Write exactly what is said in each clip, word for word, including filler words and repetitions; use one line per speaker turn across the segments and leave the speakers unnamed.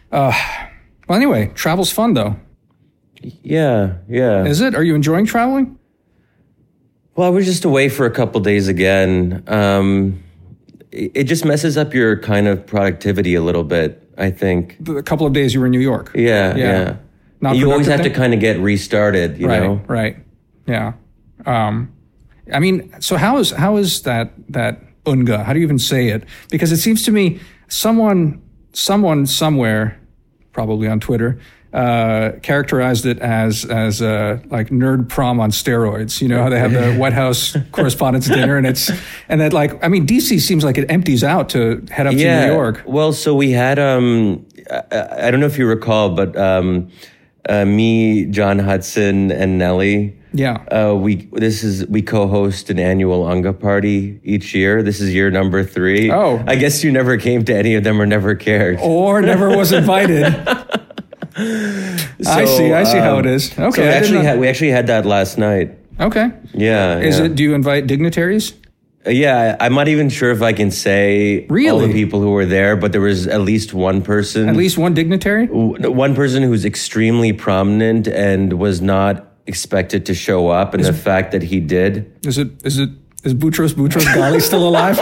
Uh, well, anyway, travel's fun though.
Yeah, yeah.
Is it? Are you enjoying traveling?
Well, I was just away for a couple days again. Um, it, it just messes up your kind of productivity a little bit, I think.
The couple of days you were in New York.
Yeah, yeah. yeah. You always have
thing?
to kind of get restarted, you
right,
know?
Right, yeah. Um, I mean, so how is how is that that unga? How do you even say it? Because it seems to me someone someone somewhere, probably on Twitter, uh, characterized it as as uh, like nerd prom on steroids. You know how they have the White House Correspondents' Dinner, and it's and that like I mean D C seems like it empties out to head up
yeah,
to New York.
Well, so we had um, I, I don't know if you recall, but um, uh, me, John Hudson, and Nelly.
Yeah.
Uh, we this is we co-host an annual Unga party each year. This is year number three.
Oh.
I guess you never came to any of them or never cared.
Or never was invited. So, I see. I see um, how it is. Okay.
So we actually had we actually had that last night.
Okay.
Yeah.
Is
yeah.
it? Do you invite dignitaries?
Uh, yeah, I'm not even sure if I can say
really?
all the people who were there, but there was at least one person.
At least one dignitary?
One person who's extremely prominent and was not expected to show up, and is, the fact that he did.
Is it? Is it? Is Boutros Boutros Ghali still alive?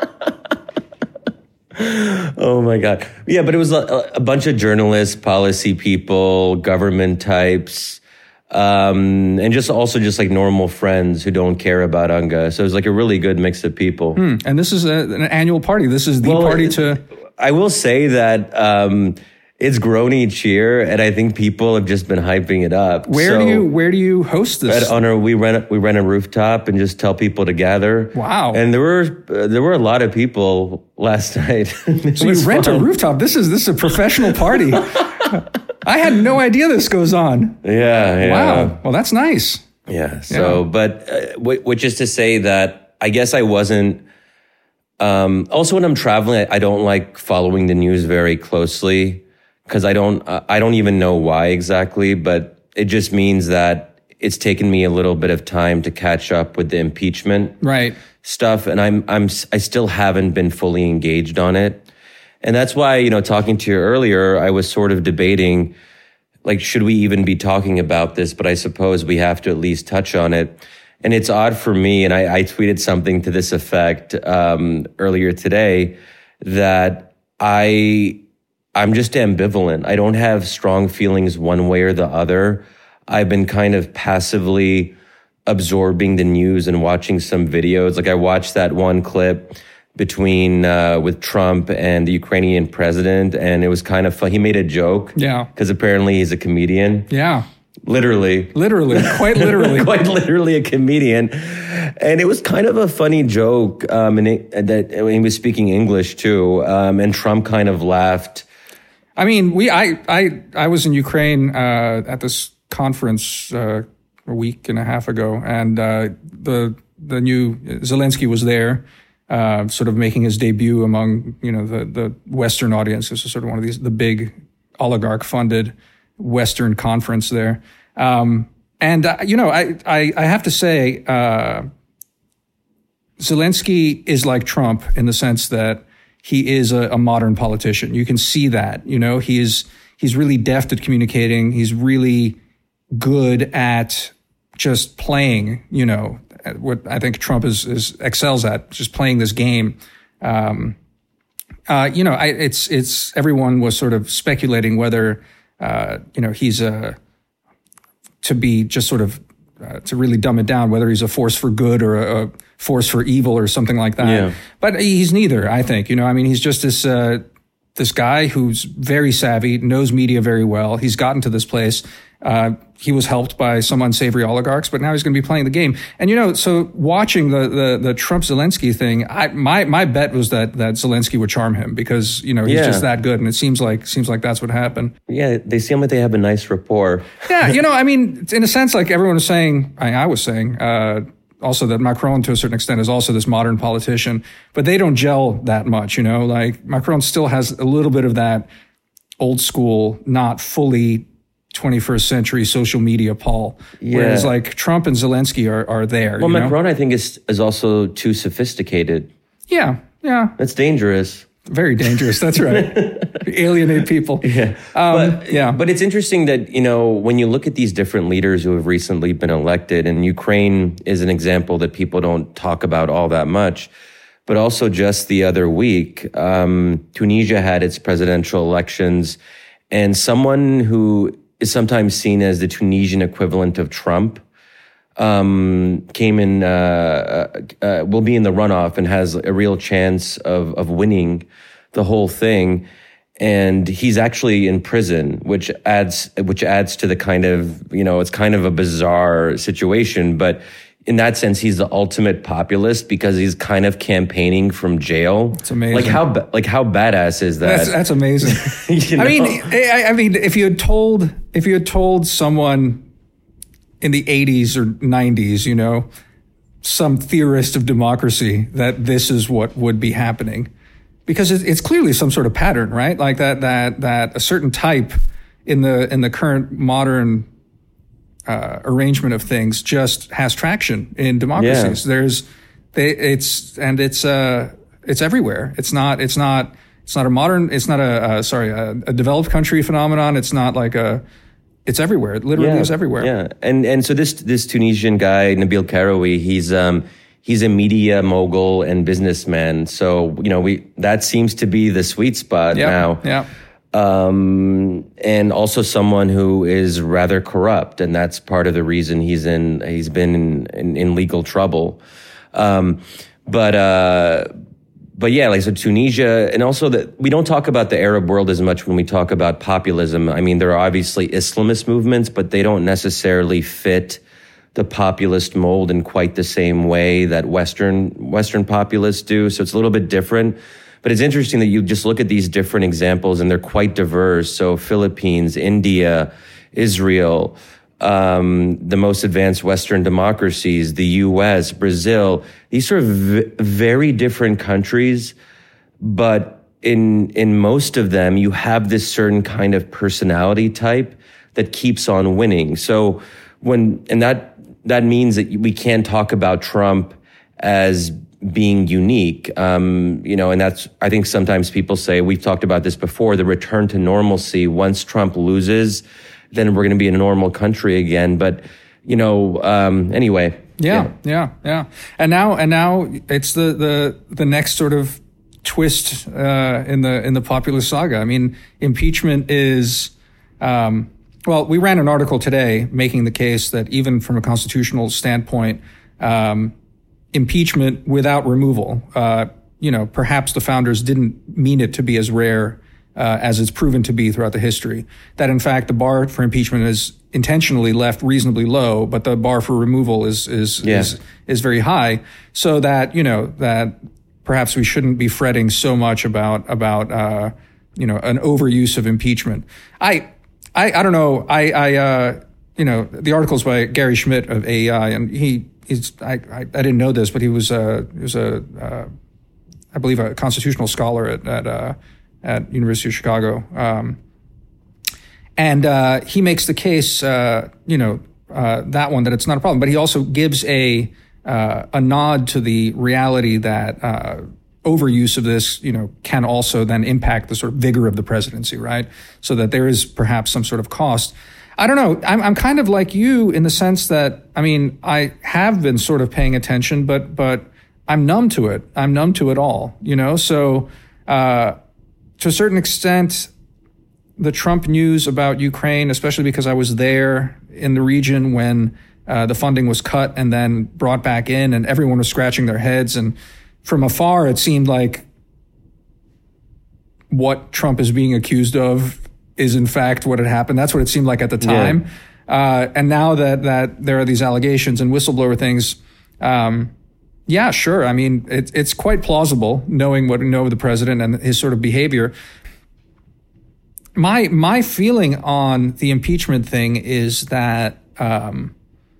Oh my God! Yeah, but it was a, a bunch of journalists, policy people, government types, um, and just also just like normal friends who don't care about Unga. So it was like a really good mix of people.
Hmm. And this is a, an annual party. This is the
well,
party to.
I will say that. Um, It's grown each year, and I think people have just been hyping it up.
Where
so
do you Where do you host this?
At, on our, we rent we rent a rooftop and just tell people to gather.
Wow!
And there were uh, there were a lot of people last night.
So you rent fun. a rooftop. This is this is a professional party. I had no idea this goes on.
Yeah. yeah.
Wow. Well, that's nice.
Yeah. So, yeah. but uh, which is to say that I guess I wasn't. Um, also, when I'm traveling, I, I don't like following the news very closely. Because I don't, I don't even know why exactly, but it just means that it's taken me a little bit of time to catch up with the impeachment
right.
stuff, and I'm, I'm, I still haven't been fully engaged on it, and that's why, you know, talking to you earlier, I was sort of debating, like, should we even be talking about this? But I suppose we have to at least touch on it, and it's odd for me, and I, I tweeted something to this effect um, earlier today that I. I'm just ambivalent. I don't have strong feelings one way or the other. I've been kind of passively absorbing the news and watching some videos. Like I watched that one clip between uh, with Trump and the Ukrainian president, and it was kind of fun. He made a joke.
Yeah.
Because apparently he's a comedian.
Yeah.
Literally.
Literally. Quite literally.
Quite literally a comedian. And it was kind of a funny joke. Um, and it, that he was speaking English too. Um, and Trump kind of laughed.
I mean, we I I I was in Ukraine uh, at this conference uh, a week and a half ago, and uh, the the new Zelensky was there, uh, sort of making his debut among you know the the Western audience. This is sort of one of these the big oligarch funded Western conference there, um, and uh, you know I I, I have to say uh, Zelensky is like Trump in the sense that. He is a, a modern politician. You can see that, you know, he is, he's really deft at communicating. He's really good at just playing, you know, what I think Trump is, is excels at, just playing this game. Um, uh, you know, I, it's, it's, everyone was sort of speculating whether, uh, you know, he's a, to be just sort of, uh, to really dumb it down, whether he's a force for good or a, a force for evil or something like that.
Yeah.
But he's neither, I think. You know, I mean, he's just this uh, this guy who's very savvy, knows media very well. He's gotten to this place. Uh, he was helped by some unsavory oligarchs, but now he's going to be playing the game. And, you know, so watching the the, the Trump-Zelensky thing, I, my my bet was that that Zelensky would charm him because, you know, he's
yeah.
just that good. And it seems like seems like that's what happened.
Yeah, they seem like they have a nice rapport.
Yeah, you know, I mean, in a sense, like everyone was saying, I, I was saying, uh, also that Macron, to a certain extent, is also this modern politician, but they don't gel that much, you know, like Macron still has a little bit of that old school, not fully twenty-first century social media Paul. Yeah. Whereas like Trump and Zelensky are, are there.
Well,
you
Macron,
know?
I think, is is also too sophisticated.
Yeah, yeah.
That's dangerous.
Very dangerous. That's right. Alienate people.
Yeah.
Um,
but,
yeah.
But it's interesting that, you know, when you look at these different leaders who have recently been elected, and Ukraine is an example that people don't talk about all that much, but also just the other week, um, Tunisia had its presidential elections, and someone who is sometimes seen as the Tunisian equivalent of Trump um, came in, uh, uh, will be in the runoff and has a real chance of, of winning the whole thing. And he's actually in prison, which adds, which adds to the kind of, you know, it's kind of a bizarre situation, but in that sense, he's the ultimate populist because he's kind of campaigning from jail.
It's amazing.
Like how, like how badass is that?
That's, that's amazing.
You know?
I mean, I, I mean, if you had told, if you had told someone in the eighties or nineties, you know, some theorist of democracy that this is what would be happening, because it's clearly some sort of pattern, right? Like that, that, that a certain type in the, in the current modern uh, arrangement of things just has traction in democracies. Yeah. There's, they, it's, and it's, uh, it's everywhere. It's not, it's not, it's not a modern, it's not a, uh, sorry, a, a developed country phenomenon. It's not like a, it's everywhere. It literally
yeah,
is everywhere.
Yeah. And, and so this, this Tunisian guy, Nabil Karoui, he's, um, he's a media mogul and businessman. So, you know, we, that seems to be the sweet spot
yep,
now.
Yeah.
Um, and also someone who is rather corrupt. And that's part of the reason he's in, he's been in, in, in legal trouble. Um, but, uh, But yeah, like so Tunisia, and also that we don't talk about the Arab world as much when we talk about populism. I mean, there are obviously Islamist movements, but they don't necessarily fit the populist mold in quite the same way that Western Western populists do. So it's a little bit different. But it's interesting that you just look at these different examples, and they're quite diverse. So Philippines, India, Israel, Um, the most advanced Western democracies, the U S, Brazil, these are v- very different countries, but in, in most of them, you have this certain kind of personality type that keeps on winning. So when, and that, that means that we can't talk about Trump as being unique. Um, you know, and that's, I think sometimes people say, we've talked about this before, the return to normalcy. Once Trump loses, then we're going to be in a normal country again. But, you know, um, anyway.
Yeah, yeah, yeah, yeah. And now, and now it's the, the, the next sort of twist, uh, in the, in the populist saga. I mean, impeachment is, um, well, we ran an article today making the case that even from a constitutional standpoint, um, impeachment without removal, uh, you know, perhaps the founders didn't mean it to be as rare Uh, as it's proven to be throughout the history, that in fact the bar for impeachment is intentionally left reasonably low, but the bar for removal is is
yeah.
is is very high. So that you know that perhaps we shouldn't be fretting so much about about uh, you know an overuse of impeachment. I I, I don't know. I I uh, you know the article's by Gary Schmidt of A E I, and he he's I I, I didn't know this, but he was uh, he was a uh, I believe a constitutional scholar at at uh, at University of Chicago. Um, and, uh, he makes the case, uh, you know, uh, that one, that it's not a problem, but he also gives a, uh, a nod to the reality that, uh, overuse of this, you know, can also then impact the sort of vigor of the presidency, right? So that there is perhaps some sort of cost. I don't know. I'm, I'm kind of like you in the sense that, I mean, I have been sort of paying attention, but, but I'm numb to it. I'm numb to it all, you know? So, uh, to a certain extent, the Trump news about Ukraine, especially because I was there in the region when uh, the funding was cut and then brought back in, and everyone was scratching their heads. And from afar, it seemed like what Trump is being accused of is in fact what had happened. That's what it seemed like at the time. Yeah. Uh, and now that that there are these allegations and whistleblower things, um, yeah, sure. I mean, it, it's quite plausible knowing what we know of the president and his sort of behavior. My my feeling on the impeachment thing is that um,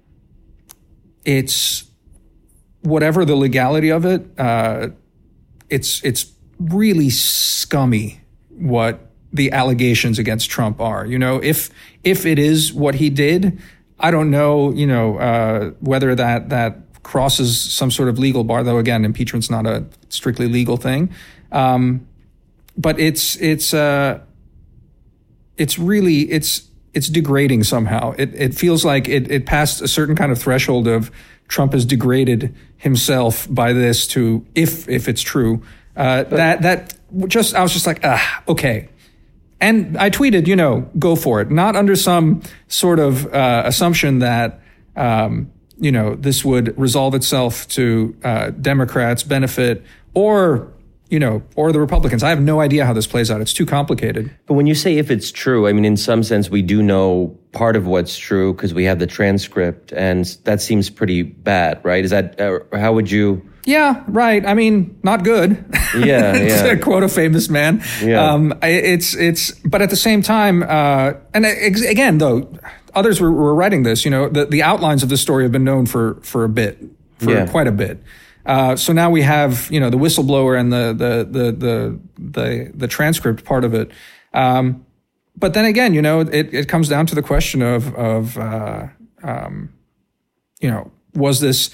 it's whatever the legality of it, uh, it's it's really scummy what the allegations against Trump are. You know, if if it is what he did, I don't know. You know, uh, whether that that. crosses some sort of legal bar, though again, impeachment's not a strictly legal thing. Um, but it's it's uh, it's really it's it's degrading somehow. It it feels like it it passed a certain kind of threshold of Trump has degraded himself by this to if if it's true. Uh, that that just I was just like ah okay. And I tweeted, you know, go for it. Not under some sort of uh, assumption that, um, you know, this would resolve itself to uh, Democrats' benefit or, you know, or the Republicans. I have no idea how this plays out. It's too complicated.
But when you say if it's true, I mean, in some sense, we do know part of what's true because we have the transcript, and that seems pretty bad, right? Is that, uh, how would you...
Yeah, right. I mean, not good.
Yeah, yeah.
To quote a famous man.
Yeah.
Um, it's, it's, but at the same time, uh, and ex- again, though, others were, were writing this, you know, the, the outlines of this story have been known for, for a bit, for
yeah.
quite a bit. Uh, so now we have, you know, the whistleblower and the, the, the, the, the, the transcript part of it. Um, but then again, you know, it, it comes down to the question of, of, uh, um, you know, was this,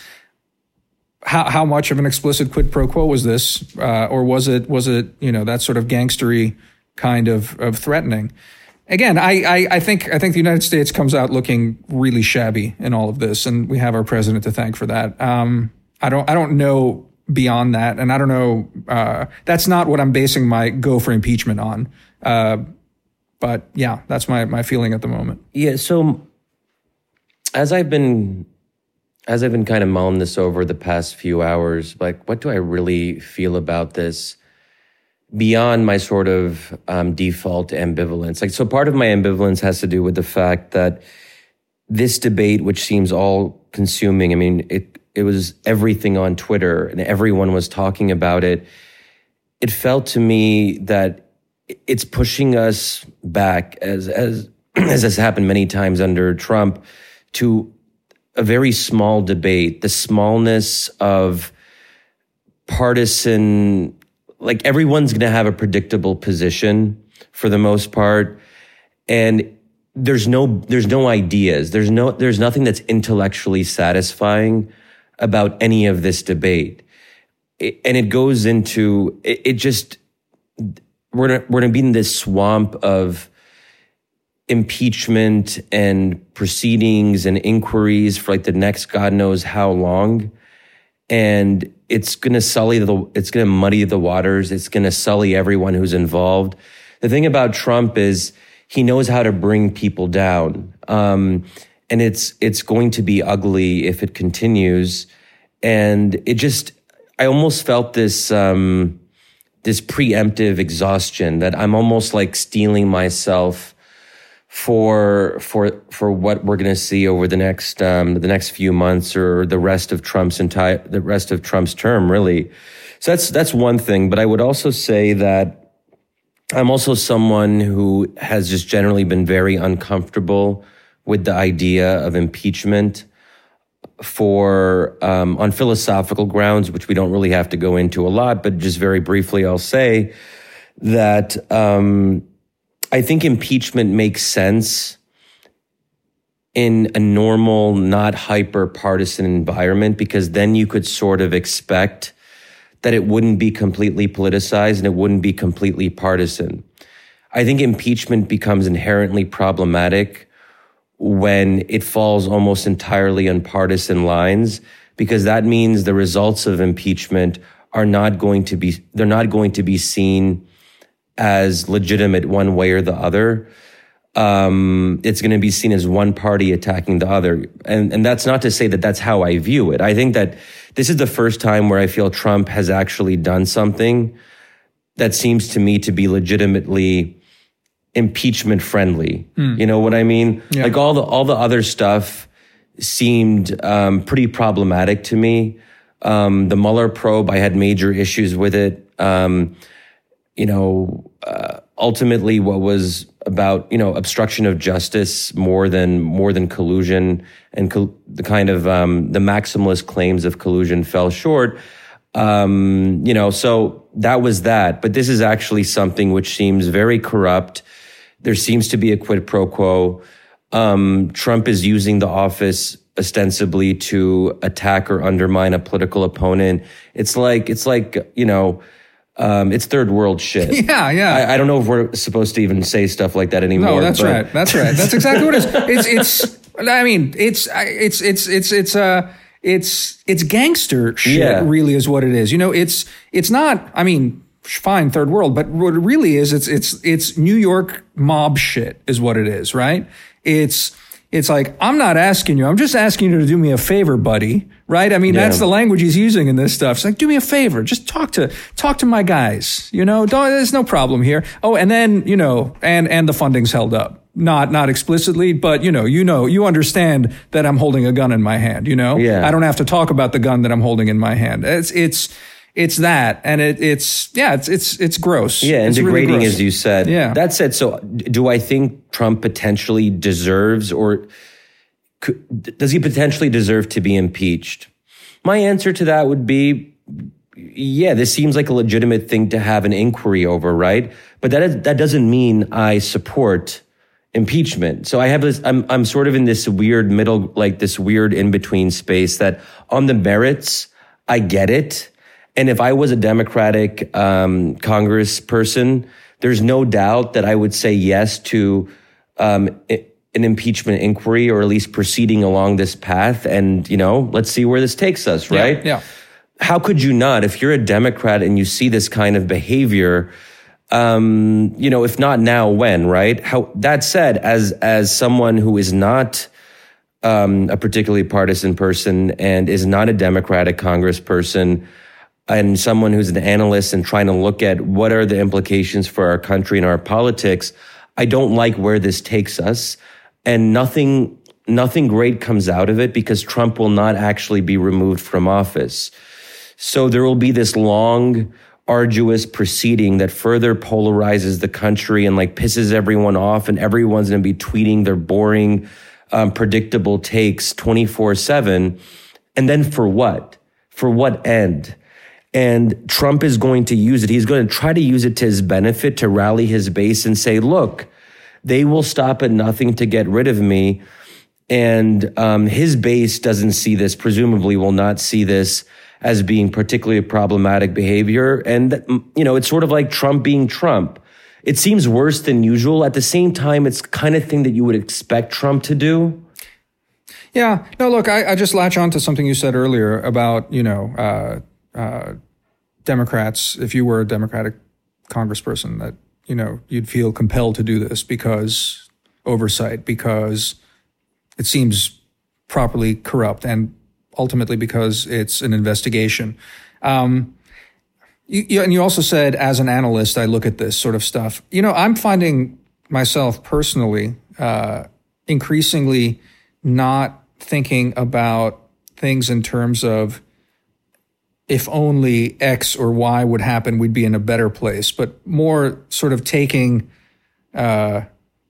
How how much of an explicit quid pro quo was this, uh, or was it was it you know that sort of gangstery kind of of threatening? Again, I, I I think I think the United States comes out looking really shabby in all of this, and we have our president to thank for that. Um, I don't I don't know beyond that, and I don't know. Uh, that's not what I'm basing my go for impeachment on. Uh, but yeah, that's my my feeling at the moment.
Yeah. So as I've been. As I've been kind of mulling this over the past few hours, like, what do I really feel about this beyond my sort of um, default ambivalence? Like, so part of my ambivalence has to do with the fact that this debate, which seems all consuming, I mean, it, it was everything on Twitter and everyone was talking about it. It felt to me that it's pushing us back, as, as, as has happened many times under Trump, to a very small debate, the smallness of partisan, like everyone's going to have a predictable position for the most part. And there's no, there's no ideas. There's no, there's nothing that's intellectually satisfying about any of this debate. It, and it goes into, it, it just, we're gonna, we're gonna be in this swamp of impeachment and proceedings and inquiries for like the next God knows how long. And it's going to sully the, it's going to muddy the waters. It's going to sully everyone who's involved. The thing about Trump is he knows how to bring people down. Um, and it's, it's going to be ugly if it continues. And it just, I almost felt this, um, this preemptive exhaustion that I'm almost like steeling myself for for for what we're going to see over the next um, the next few months or the rest of Trump's entire the rest of Trump's term, really. So that's that's one thing. But I would also say that I'm also someone who has just generally been very uncomfortable with the idea of impeachment for um, on philosophical grounds, which we don't really have to go into a lot. But just very briefly, I'll say that. Um, I think impeachment makes sense in a normal, not hyper partisan environment, because then you could sort of expect that it wouldn't be completely politicized and it wouldn't be completely partisan. I think impeachment becomes inherently problematic when it falls almost entirely on partisan lines, because that means the results of impeachment are not going to be, they're not going to be seen as legitimate one way or the other. Um, it's going to be seen as one party attacking the other. And, and that's not to say that that's how I view it. I think that this is the first time where I feel Trump has actually done something that seems to me to be legitimately impeachment friendly. Mm. You know what I mean? Yeah. Like all the, all the other stuff seemed, um, pretty problematic to me. Um, the Mueller probe, I had major issues with it. Um, you know, uh, ultimately what was about, you know, obstruction of justice more than, more than collusion, and col- the kind of, um, the maximalist claims of collusion fell short. Um, you know, so that was that. But this is actually something which seems very corrupt. There seems to be a quid pro quo. Um, Trump is using the office ostensibly to attack or undermine a political opponent. It's like, it's like, you know, Um, it's third world shit.
Yeah, yeah.
I, I don't know if we're supposed to even say stuff like that anymore.
No, that's
but.
right. That's right. That's exactly what it is. It's, it's, I mean, it's, it's, it's, it's, it's, uh, it's, it's gangster shit,
Yeah.
really is what it is. You know, it's, it's not, I mean, fine, third world, but what it really is, it's, it's, it's New York mob shit is what it is, right? It's, it's like, I'm not asking you, I'm just asking you to do me a favor, buddy, right? I mean,
Yeah.
that's the language he's using in this stuff. It's like, do me a favor, just talk to, talk to my guys, you know, don't, there's no problem here. Oh, and then, you know, and, and the funding's held up. Not, not explicitly, but you know, you know, you understand that I'm holding a gun in my hand, you know?
Yeah.
I don't have to talk about the gun that I'm holding in my hand. It's, it's, it's that. And it, it's, yeah, it's, it's, it's gross.
Yeah, and
it's
degrading,
really gross.
as you said.
Yeah.
That said, so do I think Trump potentially deserves, or could, does he potentially deserve to be impeached? My answer to that would be, yeah, this seems like a legitimate thing to have an inquiry over, right? But that is, that doesn't mean I support impeachment. So I have this, I'm, I'm sort of in this weird middle, like this weird in-between space that on the merits, I get it. And if I was a Democratic um, congressperson, there's no doubt that I would say yes to um, an impeachment inquiry, or at least proceeding along this path. And, you know, let's see where this takes us, right?
Yeah. yeah.
How could you not, if you're a Democrat and you see this kind of behavior, um, you know, if not now, when, right? How, that said, as, as someone who is not um, a particularly partisan person and is not a Democratic congressperson, and someone who's an analyst and trying to look at what are the implications for our country and our politics, I don't like where this takes us. And nothing, nothing great comes out of it, because Trump will not actually be removed from office. So there will be this long, arduous proceeding that further polarizes the country and like pisses everyone off, and everyone's going to be tweeting their boring, um, predictable takes twenty-four seven. And then for what? For what end? And Trump is going to use it. He's going to try to use it to his benefit, to rally his base and say, look, they will stop at nothing to get rid of me. And um, his base doesn't see this, presumably will not see this as being particularly problematic behavior. And, you know, it's sort of like Trump being Trump. It seems worse than usual. At the same time, it's the kind of thing that you would expect Trump to do.
Yeah. No, look, I, I just latch on to something you said earlier about, you know, uh, uh, Democrats, if you were a Democratic congressperson, that, you know, you'd feel compelled to do this because oversight, because it seems properly corrupt, and ultimately because it's an investigation. Um, you, you, and you also said, as an analyst, I look at this sort of stuff. You know, I'm finding myself personally uh, increasingly not thinking about things in terms of if only X or Y would happen, we'd be in a better place, but more sort of taking uh,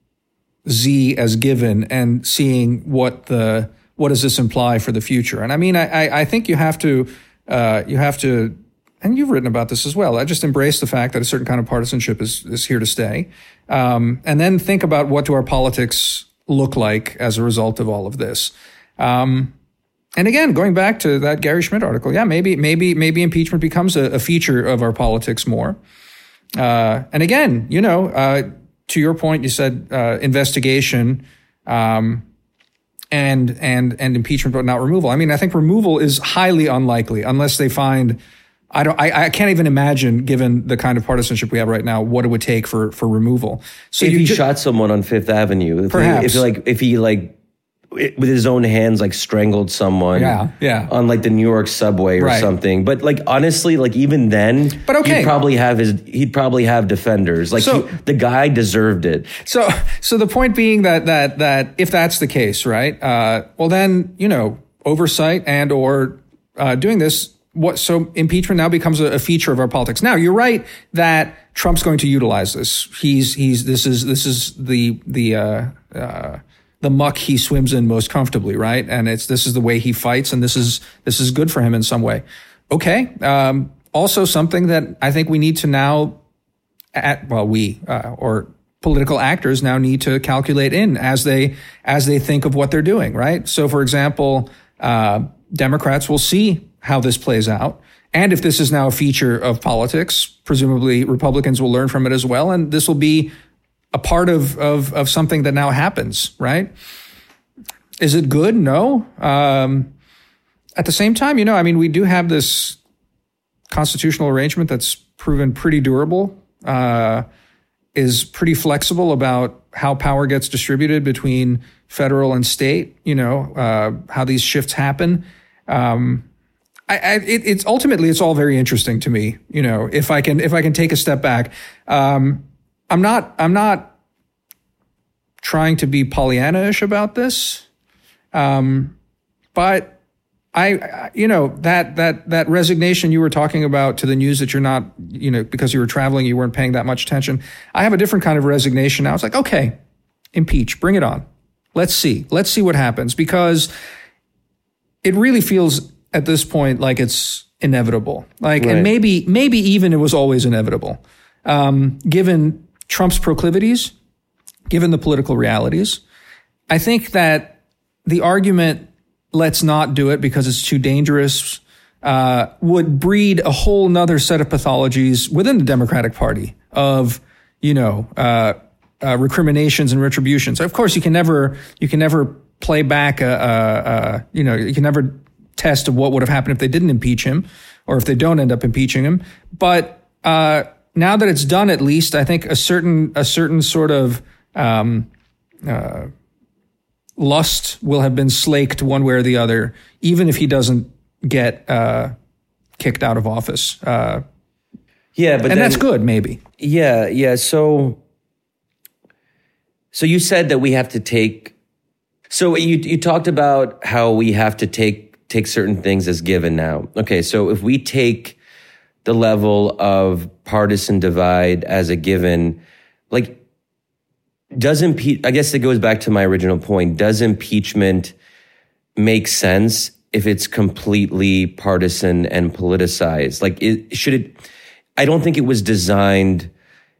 Z as given and seeing what the what does this imply for the future. And I mean, I I think you have to uh, you have to, and you've written about this as well. I just embrace the fact that a certain kind of partisanship is is here to stay, um, and then think about what do our politics look like as a result of all of this. Um, And again, going back to that Gary Schmidt article, yeah, maybe, maybe, maybe impeachment becomes a, a feature of our politics more. Uh, and again, you know, uh, to your point, you said uh, investigation um, and and and impeachment, but not removal. I mean, I think removal is highly unlikely unless they find. I don't. I, I can't even imagine, given the kind of partisanship we have right now, what it would take for for removal. So
if
you
he
ju-
shot someone on Fifth Avenue, if
Perhaps.
he, if he like, if he like. with his own hands, like strangled someone
Yeah, yeah.
on like the New York subway or
Right.
something. But like, honestly, like even then,
But okay.
he'd probably have his, he'd probably have defenders. Like
So-
he, the guy deserved it.
So, so the point being that that that if that's the case, right? Uh, well, then you know, oversight and or uh, doing this. What so impeachment now becomes a, a feature of our politics. Now, you're right that Trump's going to utilize this. He's he's this is this is the the uh, uh, the muck he swims in most comfortably, right? And it's this is the way he fights, and this is this is good for him in some way. Okay. Um, also, something that I think we need to now, at, well, we uh, or political actors now need to calculate in as they as they think of what they're doing, right? So, for example, uh, Democrats will see how this plays out, And if this is now a feature of politics, presumably Republicans will learn from it as well. And this will be a part of, of, of something that now happens, right? Is it good? No. Um, at the same time, you know, I mean, we do have this constitutional arrangement that's proven pretty durable, uh, is pretty flexible about how power gets distributed between federal and state, you know, uh, how these shifts happen. Um, I, I, it, it's ultimately, it's all very interesting to me, you know, if I can, if I can take a step back. Um, I'm not, I'm not trying to be Pollyanna-ish about this. Um, but I, you know, that, that, that resignation you were talking about to the news that you're not, you know, because you were traveling, you weren't paying that much attention. I have a different kind of resignation now. It's like, okay, impeach, bring it on. Let's see. Let's see what happens, because it really feels at this point like it's inevitable. Like, right. And maybe, maybe even it was always inevitable. Um, given Trump's proclivities, given the political realities, I think that the argument, let's not do it because it's too dangerous, uh, would breed a whole nother set of pathologies within the Democratic Party of, you know, uh, uh, recriminations and retributions. Of course, you can never, you can never play back a, a, a, you know, you can never test of what would have happened if they didn't impeach him or if they don't end up impeaching him. But, uh, now that it's done, at least, I think a certain, a certain sort of, um, uh, lust will have been slaked one way or the other, even if he doesn't get, uh, kicked out of office. Uh,
yeah, but
and then, that's good, maybe.
Yeah. Yeah. So, so you said that we have to take, so you, you talked about how we have to take, take certain things as given now. Okay. So if we take the level of partisan divide as a given, like, does impeach, I guess it goes back to my original point. Does impeachment make sense if it's completely partisan and politicized? Like, it, should it, I don't think it was designed,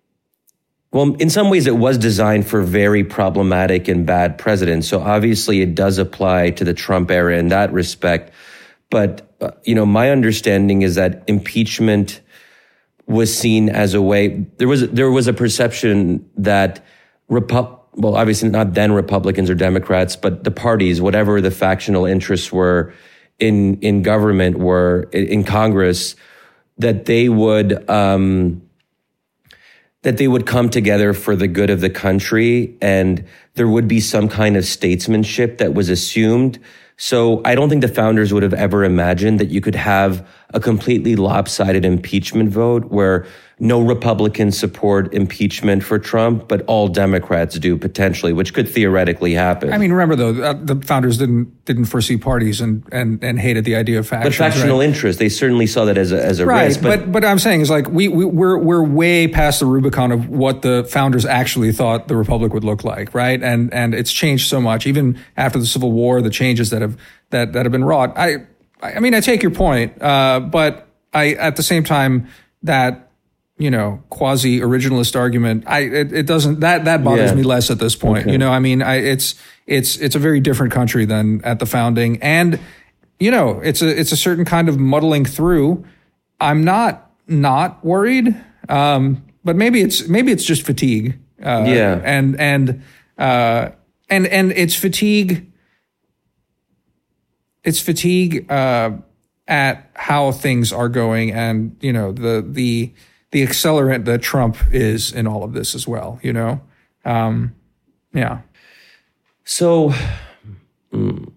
well, in some ways it was designed for very problematic and bad presidents. So obviously it does apply to the Trump era in that respect. But, uh, you know, my understanding is that impeachment was seen as a way, there was, there was a perception that Repu- well, obviously not then Republicans or Democrats, but the parties, whatever the factional interests were in, in government, were in Congress, that they would, um, that they would come together for the good of the country, and there would be some kind of statesmanship that was assumed. So I don't think the founders would have ever imagined that you could have a completely lopsided impeachment vote where no Republicans support impeachment for Trump, but all Democrats do potentially, which could theoretically happen.
I mean, remember though, uh, the founders didn't didn't foresee parties and and, and hated the idea of factions.
But factional
right?
interest, they certainly saw that as a as a
right,
risk.
But, but but I'm saying is like we, we we're we're way past the Rubicon of what the founders actually thought the republic would look like, right? And and it's changed so much, even after the Civil War, the changes that have that that have been wrought. I I mean, I take your point, uh, but I at the same time that. You know, quasi originalist argument. I it, it doesn't that that bothers yeah. me less at this point. Okay. You know, I mean, I it's it's it's a very different country than at the founding, and you know, it's a it's a certain kind of muddling through. I'm not not worried, um, but maybe it's maybe it's just fatigue. Uh,
yeah,
and and uh, and and it's fatigue. It's fatigue uh, at how things are going, and you know the the. the accelerant that Trump is in all of this as well, you know? Um, yeah.
So, mm,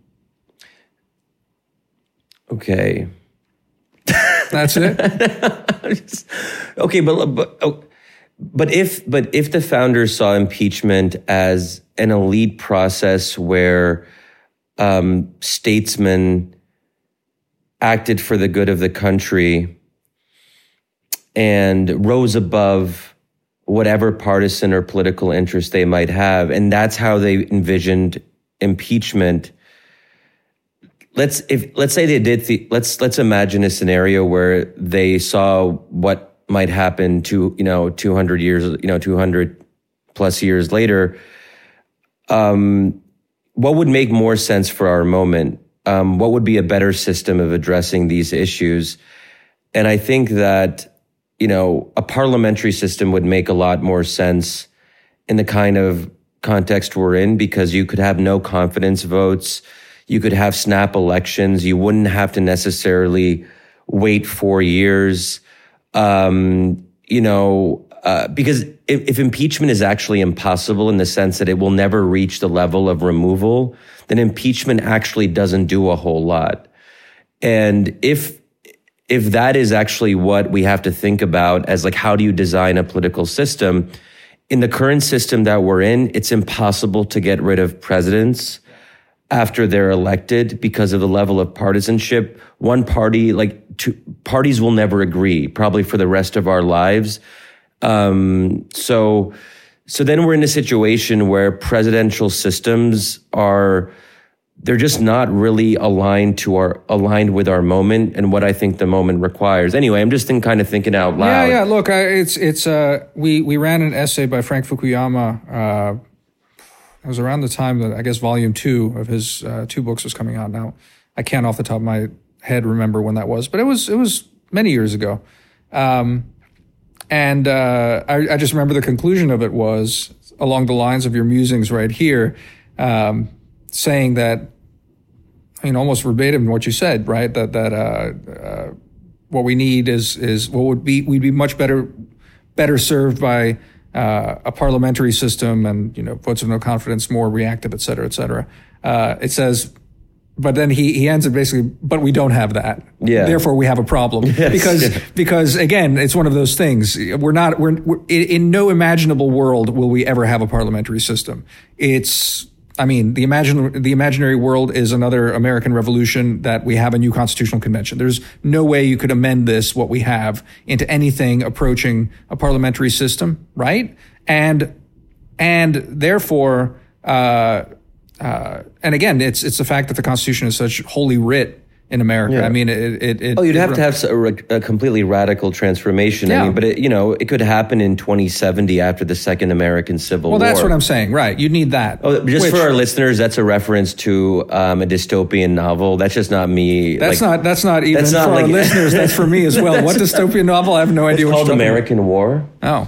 okay.
That's it?
Just, okay, but, but, oh, but if, but if the founders saw impeachment as an elite process where um, statesmen acted for the good of the country and rose above whatever partisan or political interest they might have, and that's how they envisioned impeachment. Let's if let's say they did. The, let's let's imagine a scenario where they saw what might happen to you know two hundred years, you know two hundred plus years later. Um, what would make more sense for our moment? Um, what would be a better system of addressing these issues? And I think that, you know, a parliamentary system would make a lot more sense in the kind of context we're in, because you could have no confidence votes. You could have snap elections. You wouldn't have to necessarily wait four years. Um, you know, uh, because if, if impeachment is actually impossible in the sense that it will never reach the level of removal, then impeachment actually doesn't do a whole lot. And if if that is actually what we have to think about as like, how do you design a political system? In the current system that we're in, it's impossible to get rid of presidents after they're elected because of the level of partisanship. One party, like two parties will never agree, probably for the rest of our lives. Um, so, so then we're in a situation where presidential systems are, they're just not really aligned to our, aligned with our moment and what I think the moment requires. Anyway, I'm just think, kind of thinking out loud.
Yeah, yeah. Look, I, it's, it's, uh, we, we ran an essay by Frank Fukuyama, uh, it was around the time that I guess volume two of his uh, two books was coming out. Now, I can't off the top of my head remember when that was, but it was it was many years ago. Um, and uh, I, I just remember the conclusion of it was along the lines of your musings right here, um, saying that, I mean, almost verbatim what you said, right? That that uh, uh, what we need is is what would be we'd be much better better served by Uh, a parliamentary system and, you know, votes of no confidence, more reactive, et cetera, et cetera. Uh, it says, but then he, he ends it basically, but we don't have that.
Yeah.
Therefore we have a problem.
Yes.
Because, because again, it's one of those things. We're not, we're, we're in, in no imaginable world will we ever have a parliamentary system. It's, I mean, the imagine, the imaginary world is another American Revolution that we have a new constitutional convention. There's no way you could amend this, what we have, into anything approaching a parliamentary system, right? And, and therefore, uh, uh, and again, it's, it's the fact that the Constitution is such holy writ in America.
Yeah.
I mean, it, it, it
oh, you'd
it,
have to have a, a completely radical transformation.
Yeah.
I mean, but it, you know, it could happen in twenty seventy after the Second American Civil
well,
War.
Well, that's what I'm saying, right? You need that.
Oh, just
Which,
for our listeners, that's a reference to um, a dystopian novel. That's just not me.
That's
like,
not. That's not even
that's
for
not
our
like,
listeners. That's for me as well. What dystopian novel? I have no idea.
It's
what
called
you're
American
about.
War.
Oh.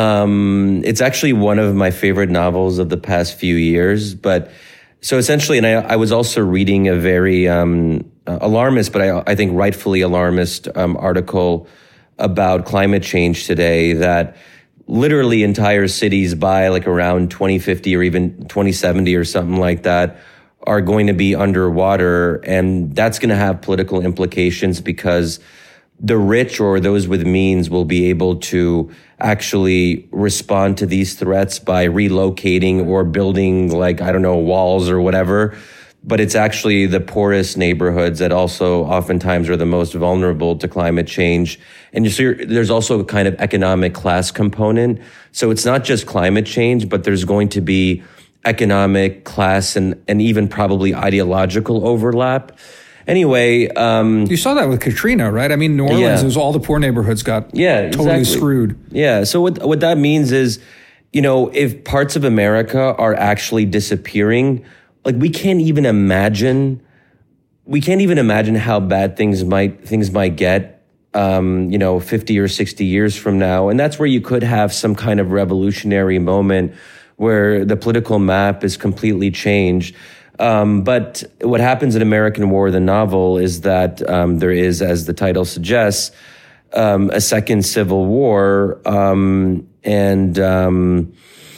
Um, it's actually one of my favorite novels of the past few years. But so essentially, and I, I was also reading a very um, uh, alarmist, but I, I think rightfully alarmist um, article about climate change today that literally entire cities by like around twenty fifty or even twenty seventy or something like that are going to be underwater. And that's going to have political implications because the rich or those with means will be able to actually respond to these threats by relocating or building, like, I don't know, walls or whatever. But it's actually the poorest neighborhoods that also oftentimes are the most vulnerable to climate change. And you see, there's also a kind of economic class component. So it's not just climate change, but there's going to be economic, class, and, and even probably ideological overlap. Anyway, um,
you saw that with Katrina, right? I mean, New Orleans,
yeah.
it was all the poor neighborhoods got
yeah,
totally
exactly.
screwed.
Yeah. So what what that means is, you know, if parts of America are actually disappearing, like we can't even imagine, we can't even imagine how bad things might things might get, um, you know, fifty or sixty years from now, and that's where you could have some kind of revolutionary moment where the political map is completely changed. Um, but what happens in American War, the novel, is that um, there is, as the title suggests, um, a second civil war. Um, and, um,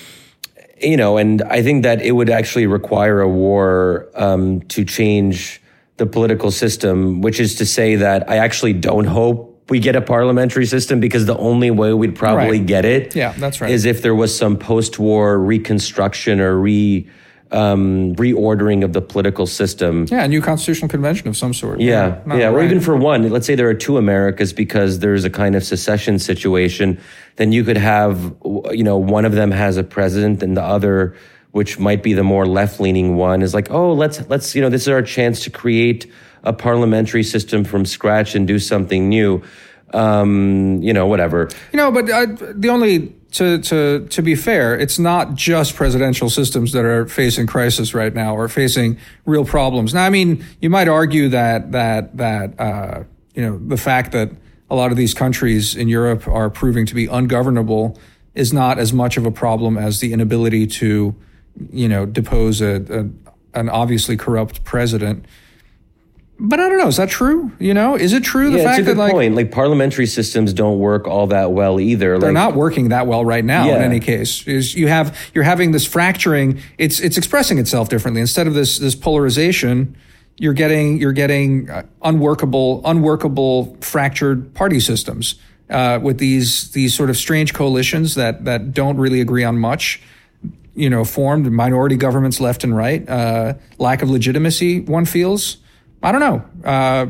you know, and I think that it would actually require a war um, to change the political system, which is to say that I actually don't hope we get a parliamentary system, because the only way we'd probably
right.
get it
yeah, that's right.
is if there was some post-war reconstruction or re... Um, reordering of the political system.
Yeah, a new constitutional convention of some sort.
Yeah,
no,
yeah.
right.
Or even for one, let's say there are two Americas because there's a kind of secession situation, then you could have, you know, one of them has a president and the other, which might be the more left-leaning one, is like, oh, let's, let's, you know, this is our chance to create a parliamentary system from scratch and do something new. Um, you know, whatever.
You know, but uh, the only... To, to, to be fair, it's not just presidential systems that are facing crisis right now or facing real problems. Now, I mean, you might argue that, that, that, uh, you know, the fact that a lot of these countries in Europe are proving to be ungovernable is not as much of a problem as the inability to, you know, depose a, a an obviously corrupt president. But I don't know. Is that true? You know, is it true? The
yeah,
fact
it's a good
that like,
point. Like parliamentary systems don't work all that well either.
They're
like,
not working that well right now.
Yeah.
In any case, is you have you're having this fracturing. It's it's expressing itself differently. Instead of this this polarization, you're getting you're getting unworkable unworkable fractured party systems uh, with these these sort of strange coalitions that that don't really agree on much. You know, formed minority governments left and right. Uh, lack of legitimacy. One feels. I don't know. Uh,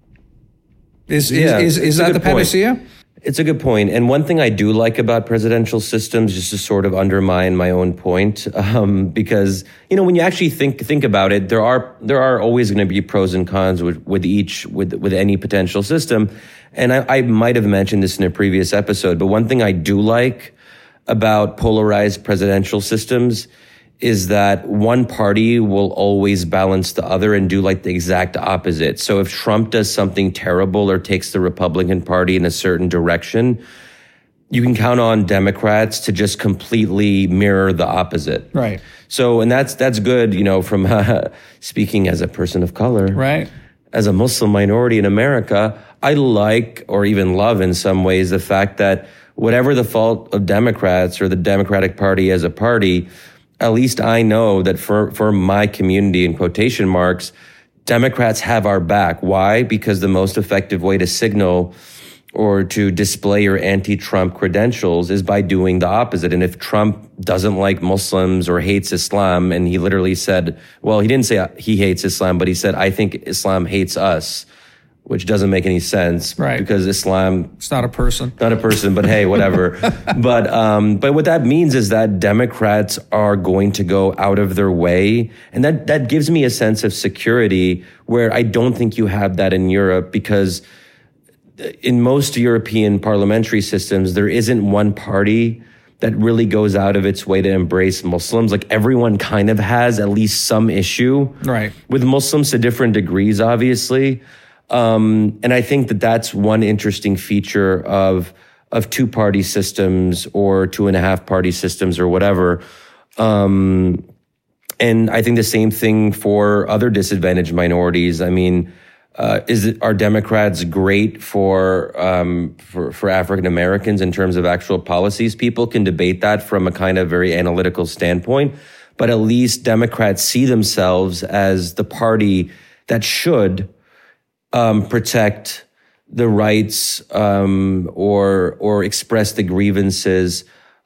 is,
yeah,
is is is that the panacea?
Point. It's a good point. And one thing I do like about presidential systems, just to sort of undermine my own point, um, because you know when you actually think think about it, there are there are always going to be pros and cons with, with each with with any potential system. And I, I might have mentioned this in a previous episode, but one thing I do like about polarized presidential systems is that one party will always balance the other and do like the exact opposite. So if Trump does something terrible or takes the Republican Party in a certain direction, you can count on Democrats to just completely mirror the opposite.
Right.
So, and that's that's good, you know, from uh, speaking as a person of color.
Right.
As a Muslim minority in America, I like or even love in some ways the fact that whatever the fault of Democrats or the Democratic Party as a party, at least I know that for, for my community, in quotation marks, Democrats have our back. Why? Because the most effective way to signal or to display your anti-Trump credentials is by doing the opposite. And if Trump doesn't like Muslims or hates Islam, and he literally said, well, he didn't say he hates Islam, but he said, I think Islam hates us, which doesn't make any sense.
Right.
Because Islam...
It's not a person.
Not a person, but hey, whatever. but um, but what that means is that Democrats are going to go out of their way. And that, that gives me a sense of security where I don't think you have that in Europe, because in most European parliamentary systems, there isn't one party that really goes out of its way to embrace Muslims. Like everyone kind of has at least some issue
right.
with Muslims to different degrees, obviously. Um, and I think that that's one interesting feature of of two-party systems or two and a half party systems or whatever. Um, and I think the same thing for other disadvantaged minorities. I mean, uh, is it, are Democrats great for um, for, for African Americans in terms of actual policies? People can debate that from a kind of very analytical standpoint, but at least Democrats see themselves as the party that should Um, protect the rights um, or or express the grievances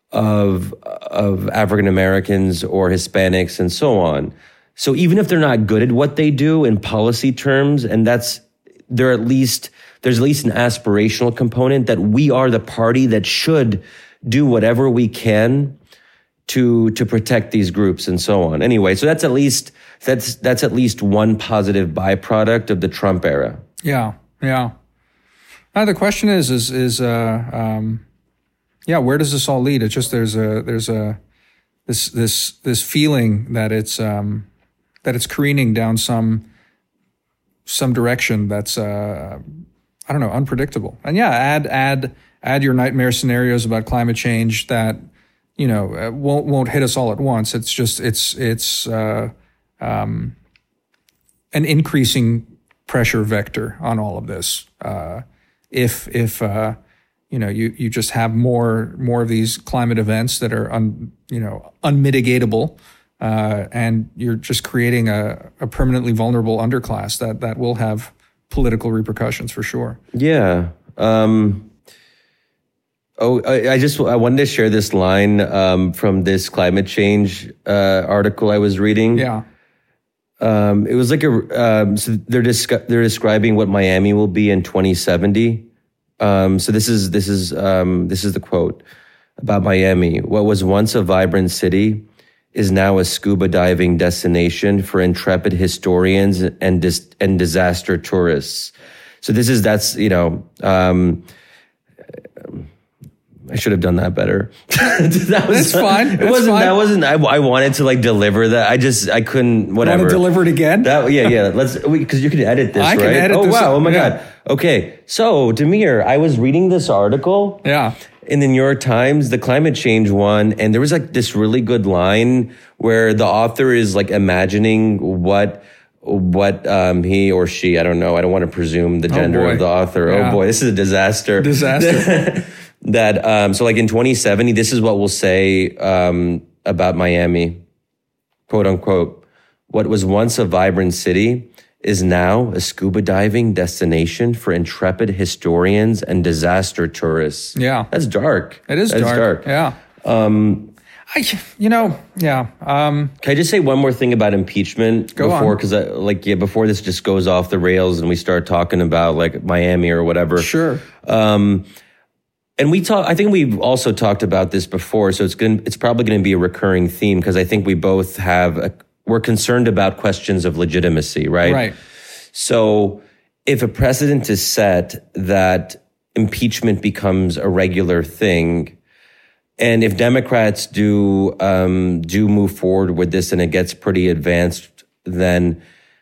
of of African Americans or Hispanics and so on. So even if they're not good at what they do in policy terms, and that's they're at least there's at least an aspirational component that we are the party that should do whatever we can to to protect these groups and so on. Anyway, so that's at least that's that's at least one positive byproduct of the Trump era.
Yeah, yeah. Now the question is is is uh um yeah, where does this all lead? It's just there's a there's a this this this feeling that it's um that it's careening down some some direction that's uh I don't know, unpredictable. And yeah, add add add your nightmare scenarios about climate change that you know, won't won't hit us all at once. It's just it's it's uh, um, an increasing pressure vector on all of this. Uh, if if uh, you know you you just have more more of these climate events that are un, you know unmitigatable, uh, and you're just creating a, a permanently vulnerable underclass that that will have political repercussions for sure.
Yeah. Um Oh, I, I just I wanted to share this line um, from this climate change uh, article I was reading.
Yeah,
um, it was like a. Um, so they're discu- they're describing what Miami will be in twenty seventy. Um, so this is this is um, this is the quote about Miami. What was once a vibrant city is now a scuba diving destination for intrepid historians and dis- and disaster tourists. So this is that's you know. Um, I should have done that better. that
was, That's fine.
It
That's
wasn't.
fine.
That wasn't. I, I wanted to like deliver that. I just. I couldn't. Whatever.
Want to deliver it again?
That, yeah, yeah. Let's because you can edit this,
I
right?
can edit
oh
this
wow!
up,
Oh my
yeah.
god. Okay, so Demir, I was reading this article.
Yeah.
In the New York Times, the climate change one, and there was like this really good line where the author is like imagining what what um, he or she, I don't know, I don't want to presume the gender
oh
of the author.
Yeah.
Oh boy, this is a disaster.
Disaster.
that um, so like in twenty seventy, this is what we'll say um, about Miami, quote unquote. What was once a vibrant city is now a scuba diving destination for intrepid historians and disaster tourists.
Yeah.
That's dark.
It is
That's
dark.
dark.
Yeah. Um, I, you know, yeah. Um,
Can I just say one more thing about impeachment
Go
before,
on.
because like yeah, before this just goes off the rails and we start talking about like Miami or whatever.
Sure.
Um, and we talk. I think we've also talked about this before, so it's going. It's probably going to be a recurring theme because I think we both have. A, we're concerned about questions of legitimacy, right?
Right.
So if a precedent is set that impeachment becomes a regular thing. And if Democrats do um, do move forward with this and it gets pretty advanced, then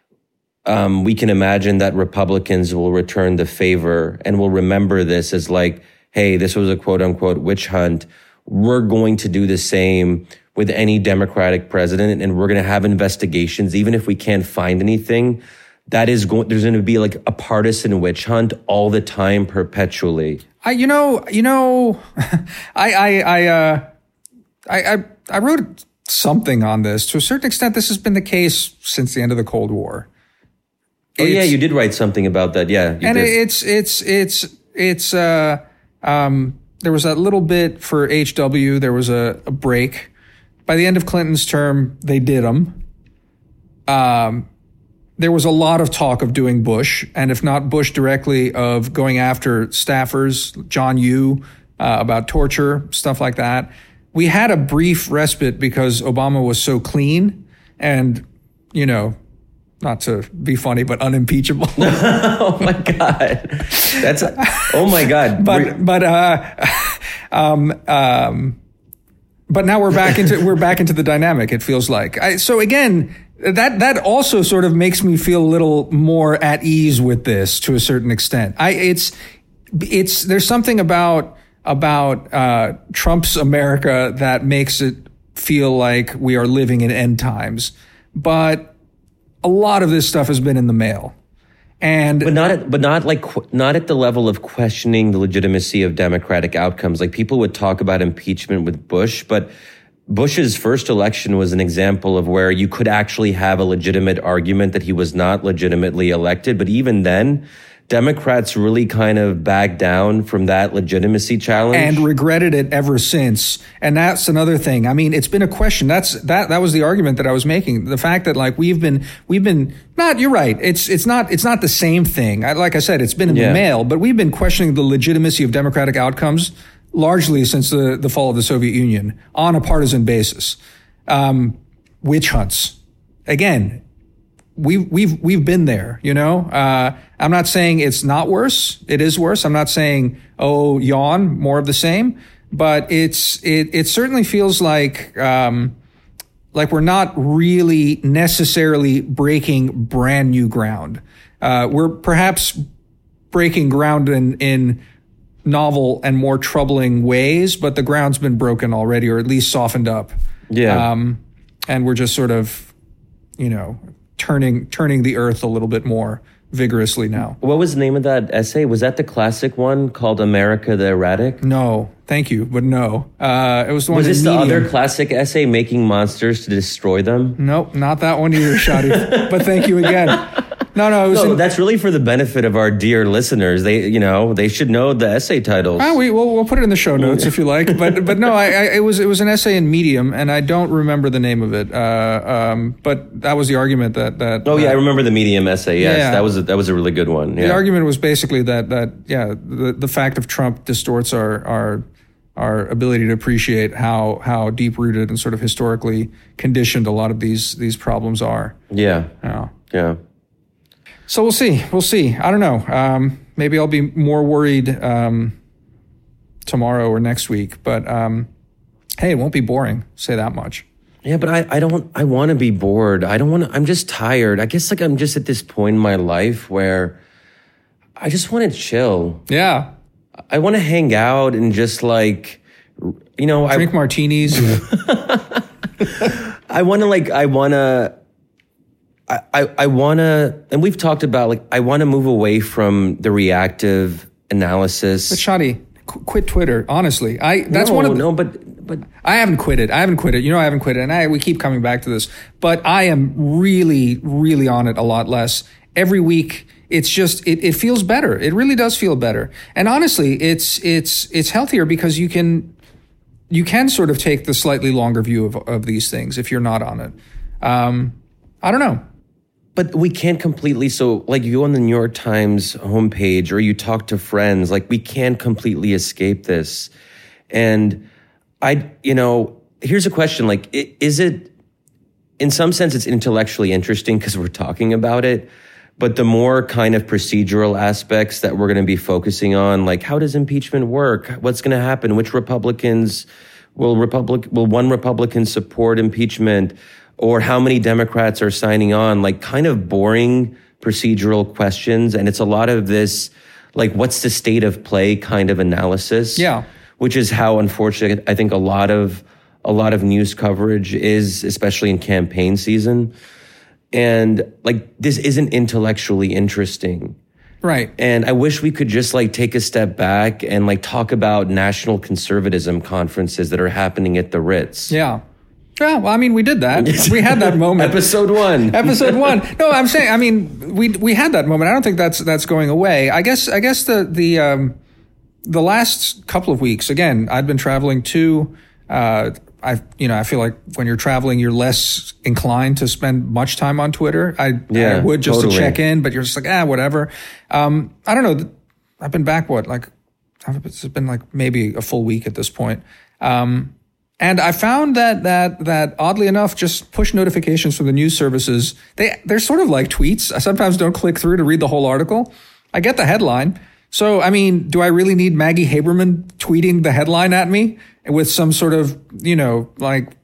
um, we can imagine that Republicans will return the favor and will remember this as like, hey, this was a quote unquote witch hunt. We're going to do the same with any Democratic president, and we're going to have investigations, even if we can't find anything. That is going. There's going to be like a partisan witch hunt all the time, perpetually.
I, you know, you know, I, I, I, uh, I, I, I wrote something on this. To a certain extent, this has been the case since the end of the Cold War.
Oh
It's-
yeah, you did write something about that. Yeah, you
and
did.
it's it's it's it's uh um there was that little bit for H W. There was a, a break. By the end of Clinton's term, they did them. Um, there was a lot of talk of doing Bush, and if not Bush directly, of going after staffers, John Yoo, uh, about torture, stuff like that. We had a brief respite because Obama was so clean and, you know, not to be funny, but unimpeachable.
Oh my God. That's, a, oh my God.
but, but, uh, um, um, but now we're back into, we're back into the dynamic. It feels like, I, so again, that, that also sort of makes me feel a little more at ease with this to a certain extent. I, it's, it's, there's something about, about, uh, Trump's America that makes it feel like we are living in end times. But a lot of this stuff has been in the mail. And
But not at, but not like qu- not at the level of questioning the legitimacy of democratic outcomes. Like people would talk about impeachment with Bush, but Bush's first election was an example of where you could actually have a legitimate argument that he was not legitimately elected. But even then, Democrats really kind of backed down from that legitimacy challenge.
and regretted it ever since. And that's another thing. I mean, it's been a question. That's that that was the argument that I was making. The fact that like we've been we've been not you're right. It's it's not it's not the same thing. I, like I said, it's been in
Yeah.
the mail, but we've been questioning the legitimacy of democratic outcomes largely since the, the fall of the Soviet Union on a partisan basis. Um, witch hunts. Again, We've we've we've been there, you know. Uh, I'm not saying it's not worse. It is worse. I'm not saying oh yawn, more of the same. But it's it it certainly feels like um, like we're not really necessarily breaking brand new ground. Uh, we're perhaps breaking ground in in novel and more troubling ways, but the ground's been broken already, or at least softened up.
Yeah.
Um, and we're just sort of, you know. turning turning the earth a little bit more vigorously now.
What was the name of that essay? Was that the classic one called America the Erratic?
No, thank you, but no. Uh, it was the one
Was
in
this the
Medium.
other classic essay, Making Monsters to Destroy Them?
Nope, not that one either, Shadi. But thank you again. No, no, it was.
No,
in,
that's really for the benefit of our dear listeners. They, you know, they should know the essay titles.
Ah, we we'll, we'll put it in the show notes if you like. But but no, I, I it was it was an essay in Medium, and I don't remember the name of it. Uh, um, but that was the argument that that.
Oh yeah, I
uh,
remember the Medium essay. Yes,
Yeah.
that was a, that was a really good one. Yeah.
The argument was basically that that yeah, the the fact of Trump distorts our our our ability to appreciate how how deep rooted and sort of historically conditioned a lot of these these problems are.
Yeah.
Yeah.
Yeah.
So we'll see. We'll see. I don't know. Um, maybe I'll be more worried um, tomorrow or next week. But um, hey, it won't be boring. Say that much.
Yeah, but I, I don't, I want to be bored. I don't want to, I'm just tired. I guess like I'm just at this point in my life where I just want to chill.
Yeah.
I want to hang out and just like, you know,
drink
I,
martinis.
I want to like, I want to, I, I, I want to, and we've talked about like, I want to move away from the reactive analysis.
But Shadi, qu- quit Twitter. Honestly, I, that's
no,
one of the,
no, but, but
I haven't quit it. I haven't quit it. You know, I haven't quit it. And I, we keep coming back to this, but I am really, really on it a lot less every week. It's just, it, it feels better. It really does feel better. And honestly, it's, it's, it's healthier because you can, you can sort of take the slightly longer view of, of these things if you're not on it. Um, I don't know.
But we can't completely, so like you go on the New York Times homepage or you talk to friends, like we can't completely escape this. And I, you know, here's a question, like, is it, in some sense, it's intellectually interesting because we're talking about it, but the more kind of procedural aspects that we're going to be focusing on, like how does impeachment work? What's going to happen? Which Republicans will Republic, will one Republican support impeachment? Or how many Democrats are signing on, like kind of boring procedural questions. And it's a lot of this, like, what's the state of play kind of analysis?
Yeah.
Which is how, unfortunately, I think a lot of, a lot of news coverage is, especially in campaign season. And like, this isn't intellectually interesting.
Right.
And I wish we could just like take a step back and like talk about national conservatism conferences that are happening at the Ritz.
Yeah. Yeah, well, I mean, we did that. We had that moment.
Episode one.
Episode one. No, I'm saying, I mean, we we had that moment. I don't think that's that's going away. I guess I guess the the um, the last couple of weeks, again, I've been traveling too. Uh, I you know I feel like when you're traveling, you're less inclined to spend much time on Twitter. I,
yeah,
I would just
totally.
to check in, but you're just like ah whatever. Um, I don't know. I've been back what like it's been like maybe a full week at this point. Um, And I found that that that oddly enough, just push notifications from the news services, they they're sort of like tweets. I sometimes don't click through to read the whole article. I get the headline. So, I mean, do I really need Maggie Haberman tweeting the headline at me with some sort of, you know, like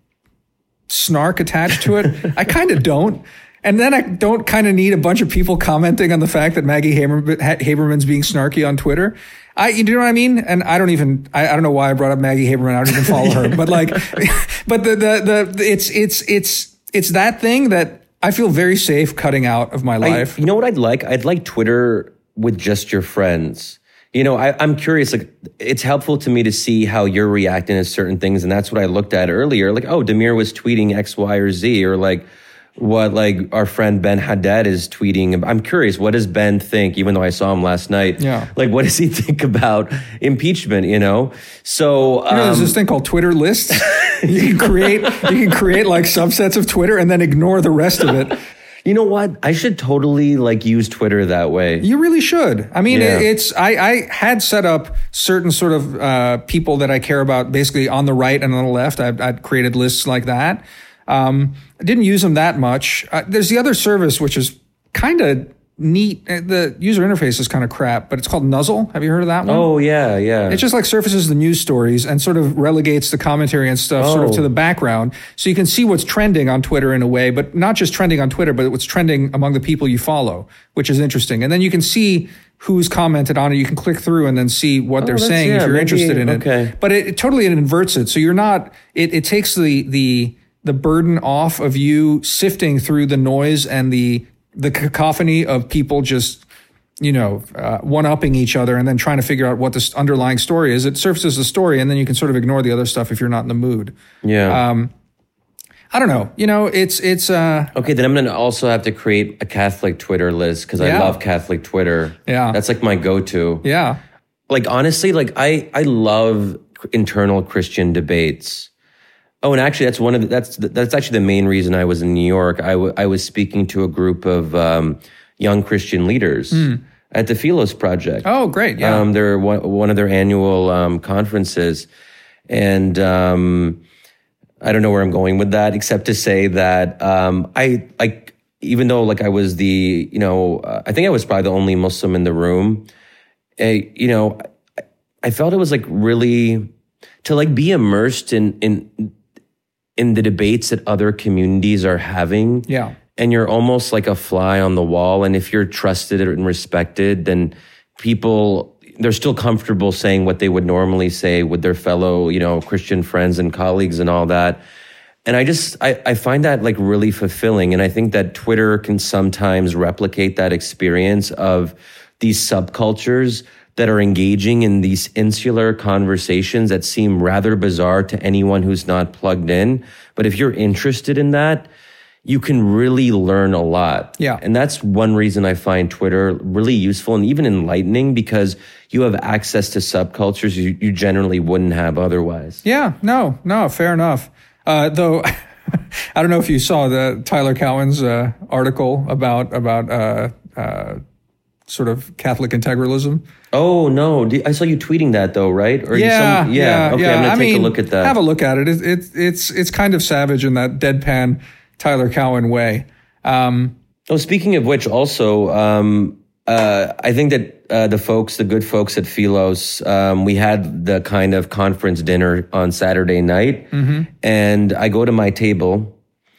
snark attached to it? I kind of don't. And then I don't kind of need a bunch of people commenting on the fact that Maggie Haber, Haberman's being snarky on Twitter. I, you know what I mean? And I don't even, I, I don't know why I brought up Maggie Haberman. I don't even follow her, but like, but the, the, the, it's, it's, it's, it's that thing that I feel very safe cutting out of my life.
I, you know what I'd like? I'd like Twitter with just your friends. You know, I, I'm curious, like, it's helpful to me to see how you're reacting to certain things. And that's what I looked at earlier. Like, oh, Damir was tweeting X, Y, or Z, or like, what like our friend Ben Haddad is tweeting. I'm curious, what does Ben think, even though I saw him last night?
Yeah.
Like, what does he think about impeachment, you know? So,
you know, there's
um,
this thing called Twitter lists. You can create, you can create like subsets of Twitter and then ignore the rest of it.
You know what? I should totally like use Twitter that way.
You really should. I mean,
Yeah.
it's, I, I had set up certain sort of uh, people that I care about basically on the right and on the left. I've, I'd created lists like that. Um, I didn't use them that much. Uh, there's the other service, which is kind of neat. The user interface is kind of crap, but it's called Nuzzle. Have you heard of that one?
Oh, yeah, yeah.
It just like surfaces the news stories and sort of relegates the commentary and stuff sort of
Oh.
to the background. So you can see what's trending on Twitter in a way, but not just trending on Twitter, but what's trending among the people you follow, which is interesting. And then you can see who's commented on it. You can click through and then see what
Oh,
they're
that's-
saying
yeah,
if you're
maybe-
interested in
okay.
it. But it, it totally it inverts it. So you're not, it, it takes the, the, the burden off of you sifting through the noise and the, the cacophony of people just, you know, uh, one-upping each other and then trying to figure out what this underlying story is. It surfaces the story and then you can sort of ignore the other stuff if you're not in the mood.
Yeah.
Um, I don't know. You know, it's, it's, uh,
Okay, then I'm going to also have to create a Catholic Twitter list because
Yeah.
I love Catholic Twitter.
Yeah.
That's like my go-to.
yeah.
Like, honestly, like I, I love internal Christian debates. Oh, and actually, that's one of the, that's that's actually the main reason I was in New York. I, w- I was speaking to a group of um, young Christian leaders at the Philos Project.
Oh, great. Yeah.
Um, they're one, one of their annual um, conferences, and um, I don't know where I'm going with that, except to say that um, I like even though like I was the you know uh, I think I was probably the only Muslim in the room. Uh, you know, I felt it was like really to like be immersed in in in the debates that other communities are having.
Yeah.
And you're almost like a fly on the wall. And if you're trusted and respected, then people, they're still comfortable saying what they would normally say with their fellow, you know, Christian friends and colleagues and all that. And I just, I, I find that like really fulfilling. And I think that Twitter can sometimes replicate that experience of these subcultures that are engaging in these insular conversations that seem rather bizarre to anyone who's not plugged in. But if you're interested in that, you can really learn a lot.
Yeah.
And that's one reason I find Twitter really useful and even enlightening, because you have access to subcultures you, you generally wouldn't have otherwise.
Yeah, no, no, fair enough. Uh, though, I don't know if you saw the Tyler Cowen's uh, article about, about uh, uh, sort of Catholic integralism.
Oh, no. I saw you tweeting that, though, right? Or
yeah,
some,
yeah,
yeah. Okay,
yeah.
I'm going
I
to take
mean,
a look at that.
Have a look at it. It, it. It's it's kind of savage in that deadpan Tyler Cowen way. Um,
oh, speaking of which, also, um, uh, I think that uh, the folks, the good folks at Philos, um, we had the kind of conference dinner on Saturday night, mm-hmm. and I go to my table,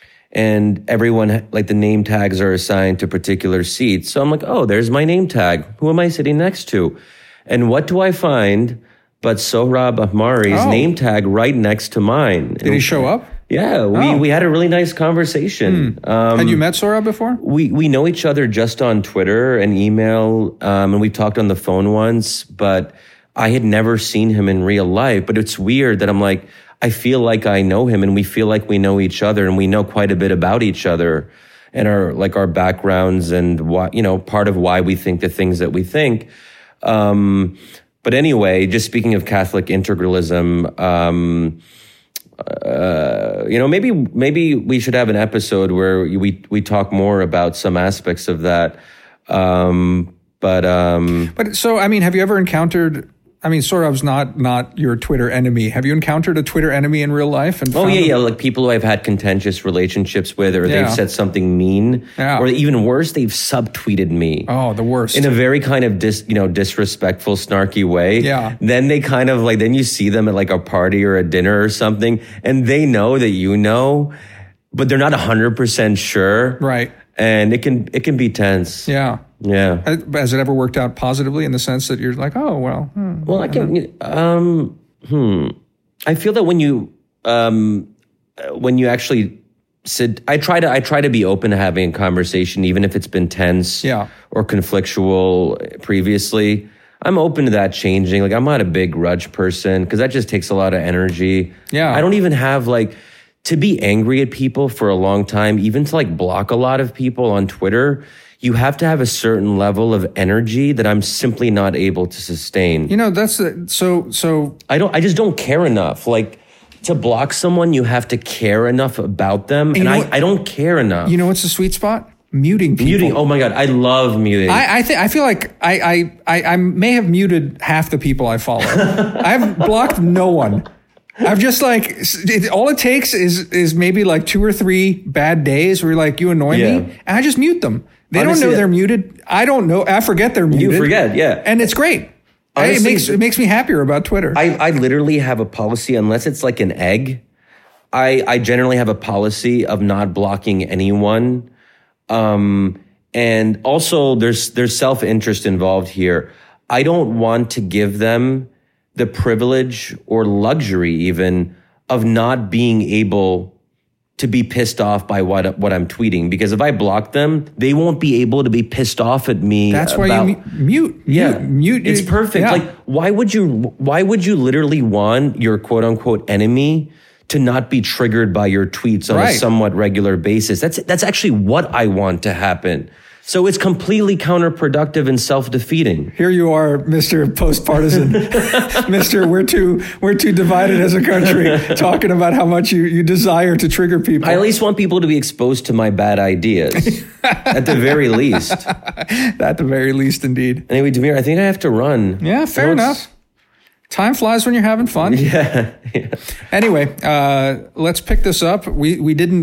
and everyone, like the name tags are assigned to particular seats. So I'm like, oh, there's my name tag. Who am I sitting next to? And what do I find but Sohrab Ahmari's
oh.
name tag right next to mine?
Did he show up?
Yeah, we,
oh.
we had a really nice conversation.
Hmm. Um, had you met Sohrab before?
We we know each other just on Twitter and email, um, and we talked on the phone once, but I had never seen him in real life. But it's weird that I'm like, I feel like I know him, and we feel like we know each other, and we know quite a bit about each other and our like our backgrounds and why, you know, part of why we think the things that we think. Um, but anyway, just speaking of Catholic integralism, um, uh, you know, maybe maybe we should have an episode where we we talk more about some aspects of that. Um, but um,
but so I mean, have you ever encountered? I mean, Sohrab's not not your Twitter enemy. Have you encountered a Twitter enemy in real life? And
oh yeah,
them?
yeah, like people who I've had contentious relationships with, or
yeah.
they've said something mean,
yeah.
or even worse, they've subtweeted me.
Oh, the worst.
In a very kind of dis, you know, disrespectful, snarky way.
Yeah.
Then they kind of like, then you see them at like a party or a dinner or something, and they know that you know, but they're not a hundred percent sure.
Right.
And it can it can be tense.
Yeah.
Yeah.
Has it ever worked out positively in the sense that you're like, oh, well. Hmm,
well, I can, um, hmm. I feel that when you, um, when you actually sit, I try to, I try to be open to having a conversation, even if it's been tense
yeah.
or conflictual previously. I'm open to that changing. Like, I'm not a big grudge person because that just takes a lot of energy.
Yeah.
I don't even have like, to be angry at people for a long time, even to like block a lot of people on Twitter, you have to have a certain level of energy that I'm simply not able to sustain.
You know, that's the, so, so.
I don't, I just don't care enough. Like, to block someone, you have to care enough about them. And, and I, I don't care enough.
You know what's the sweet spot? Muting people.
Muting. Oh my God. I love muting.
I, I think, I feel like I, I, I, I may have muted half the people I follow. I've blocked no one. I've just like, it, all it takes is, is maybe like two or three bad days where you're like, you annoy
yeah.
me, and I just mute them. They
Honestly,
don't know they're muted. I don't know. I forget they're muted.
You forget, yeah.
And it's great. Honestly, it makes it makes me happier about Twitter.
I, I literally have a policy, unless it's like an egg, I, I generally have a policy of not blocking anyone. Um, and also there's there's self-interest involved here. I don't want to give them the privilege or luxury even of not being able to be pissed off by what what I'm tweeting, because if I block them, they won't be able to be pissed off at me.
That's
about,
why you mute.
Yeah,
mute. mute
it's perfect.
Yeah.
Like, why would you? Why would you literally want your quote unquote enemy to not be triggered by your tweets on
right.
a somewhat regular basis? That's that's actually what I want to happen. So it's completely counterproductive and self-defeating.
Here you are, Mister Post-Partisan. Mister We're too we're too divided as a country, talking about how much you, you desire to trigger people.
I at least want people to be exposed to my bad ideas, at the very least.
At the very least, indeed.
Anyway, Damir, I think I have to run.
Yeah, fair
so
enough. Time flies when you're having fun.
Yeah. yeah.
Anyway, uh, let's pick this up. We we didn't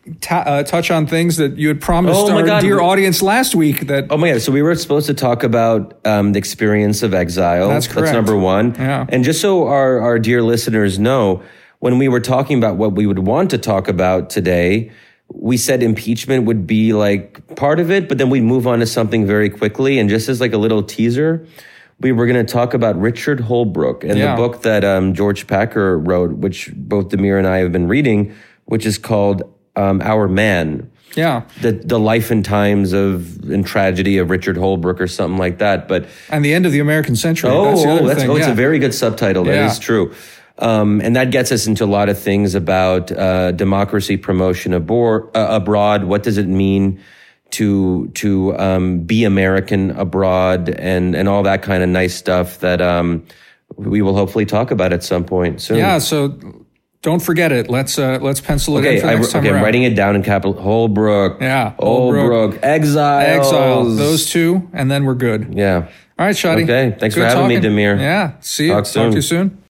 ta- uh, touch on things that you had promised
Oh my
our
God.
dear audience last week. That
Oh my God. So we were supposed to talk about um, the experience of exile.
That's correct.
That's number one.
Yeah.
And just so our, our dear listeners know, when we were talking about what we would want to talk about today, we said impeachment would be like part of it, but then we'd move on to something very quickly. And just as like a little teaser, we were going to talk about Richard Holbrooke and
Yeah.
the book that um, George Packer wrote, which both Demir and I have been reading, which is called um, Our Man.
yeah,
The the life and times of and tragedy of Richard Holbrooke or something like that. But
and the end of the American century.
oh,
that's the other
oh, that's,
thing.
oh it's
yeah.
a very good subtitle. That
Yeah.
is true. Um, and that gets us into a lot of things about uh, democracy promotion abor- uh, abroad. What does it mean to to um, be American abroad, and and all that kind of nice stuff that um, we will hopefully talk about at some point soon.
Yeah, so don't forget it. Let's uh, let's pencil it
Okay,
in for
I,
next time
okay, I'm
around.
writing it down in capital. Holbrooke.
Yeah,
Holbrooke.
Holbrooke.
Exiles.
Exile. Those two, and then we're good.
Yeah.
All right, Shadi.
Okay, thanks
Good
for having me,
talking.
Demir.
Yeah, see you.
Talk soon.
Talk to you soon.